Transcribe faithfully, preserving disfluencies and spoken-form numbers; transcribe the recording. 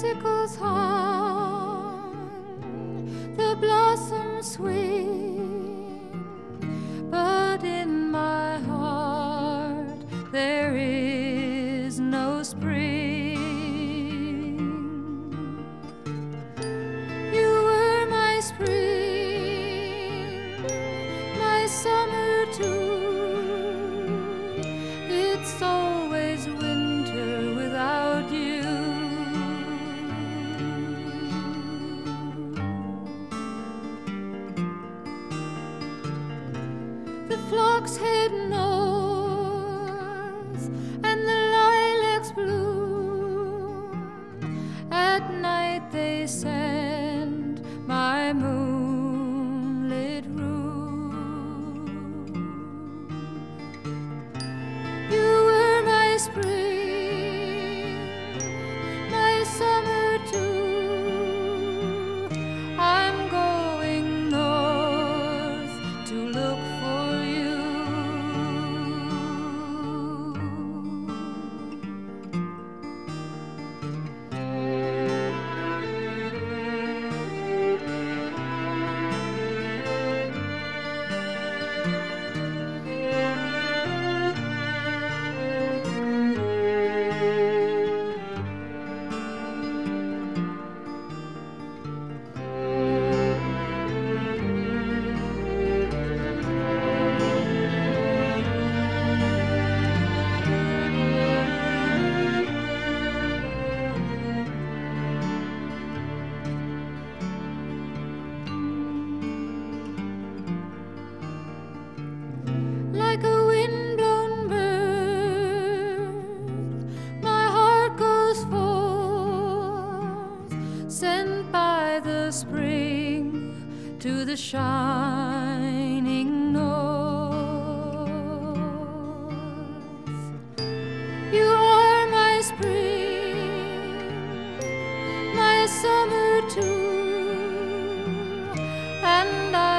icicles hung, the blossoms swing, but in my heart there is no spring. You were my spring, my summer too. It's always winter without you. The flocks head north and the lilacs bloom. At night they send my moonlit room. You were my spring, my summer too. I'm going north to look for you. Like a windblown bird, my heart goes forth, sent by the spring to the shining north. You are my spring, my summer too, and I